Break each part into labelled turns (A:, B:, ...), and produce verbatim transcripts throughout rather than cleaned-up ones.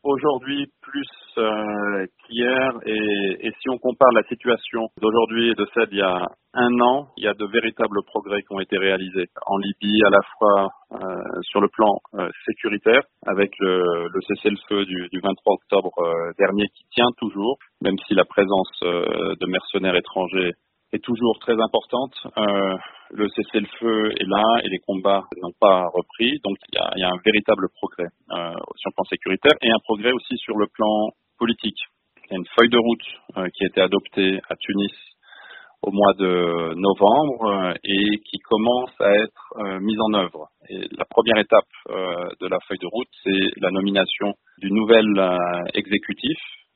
A: Aujourd'hui plus euh, qu'hier et, et si on compare la situation d'aujourd'hui et de celle d'il y a un an, il y a de véritables progrès qui ont été réalisés en Libye, à la fois euh, sur le plan euh, sécuritaire avec le, le cessez-le-feu du, du vingt-trois octobre euh, dernier qui tient toujours, même si la présence euh, de mercenaires étrangers est toujours très importante. Euh, le cessez-le-feu est là et les combats n'ont pas repris. Donc il y a, il y a un véritable progrès euh, sur le plan sécuritaire et un progrès aussi sur le plan politique. Il y a une feuille de route euh, qui a été adoptée à Tunis au mois de novembre euh, et qui commence à être euh, mise en œuvre. Et la première étape euh, de la feuille de route, c'est la nomination du nouvel euh, exécutif.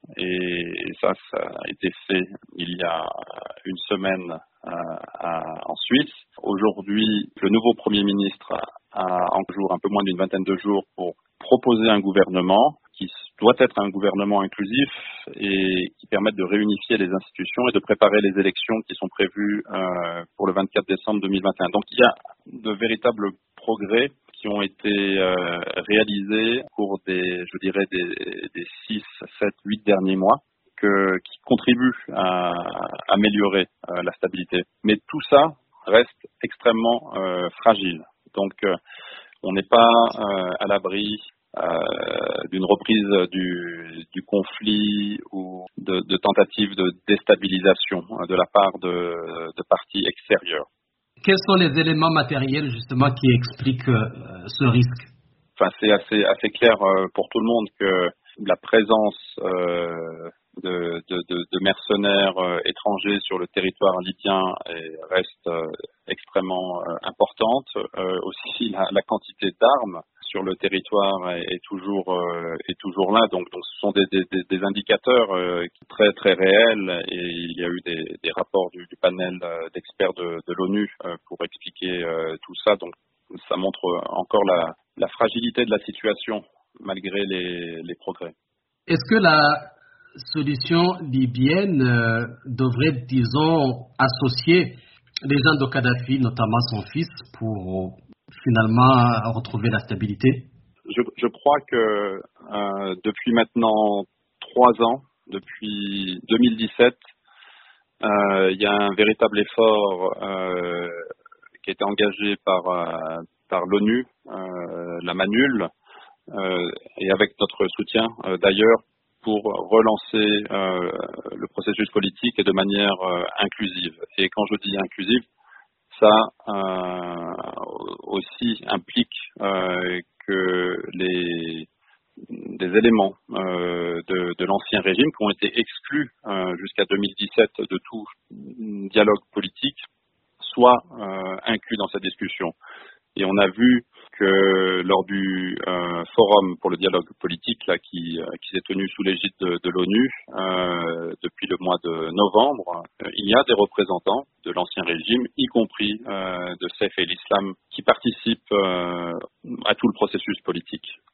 A: Et ça, ça a été fait il y a une semaine euh, à, en Suisse. Aujourd'hui, le nouveau Premier ministre a, a en jour, un peu moins d'une vingtaine de jours pour proposer un gouvernement qui doit être un gouvernement inclusif et qui permette de réunifier les institutions et de préparer les élections qui sont prévues euh, pour le vingt-quatre décembre deux mille vingt et un. Donc il y a de véritables progrès qui ont été euh, réalisés au cours des, je dirais, des, des six, sept, huit derniers mois, que, qui contribuent à, à améliorer euh, la stabilité. Mais tout ça reste extrêmement euh, fragile. Donc euh, on n'est pas euh, à l'abri euh, d'une reprise du, du conflit ou de, de tentatives de déstabilisation de la part de, de parties extérieures.
B: Quels sont les éléments matériels justement qui expliquent euh, ce risque?
A: Enfin, c'est assez, assez clair euh, pour tout le monde que la présence euh, de, de, de, de mercenaires euh, étrangers sur le territoire libyen est, reste euh, extrêmement euh, importante. Euh, aussi, la, la quantité d'armes sur le territoire est, est toujours euh, est toujours là. Donc, donc, ce sont des, des, des indicateurs euh, très très réels. Et il y a eu des, des rapports du, du panel d'experts de, de l'ONU euh, pour expliquer euh, tout ça. Donc, ça montre encore la, la fragilité de la situation malgré les, les progrès.
B: Est-ce que la solution libyenne euh, devrait, disons, associer les gens de Kadhafi, notamment son fils, pour finalement retrouver la stabilité?
A: Je, je crois que euh, depuis maintenant trois ans, depuis deux mille dix-sept, euh, il y a un véritable effort euh, qui a été engagé par, euh, par l'ONU, euh, la MANUL, euh, et avec notre soutien euh, d'ailleurs, pour relancer euh, le processus politique et de manière euh, inclusive. Et quand je dis inclusive, ça euh, aussi implique euh, que les des éléments euh, de, de l'ancien régime qui ont été exclus euh, jusqu'à deux mille dix-sept de tout dialogue politique soient euh, inclus dans cette discussion. Et on a vu que lors du euh, forum pour le dialogue politique là, qui, euh, qui s'est tenu sous l'égide de, de l'ONU euh, depuis le mois de novembre, euh, il y a des représentants de l'ancien régime, y compris euh, de Saif el-Islam, qui participent euh, à tout le processus politique.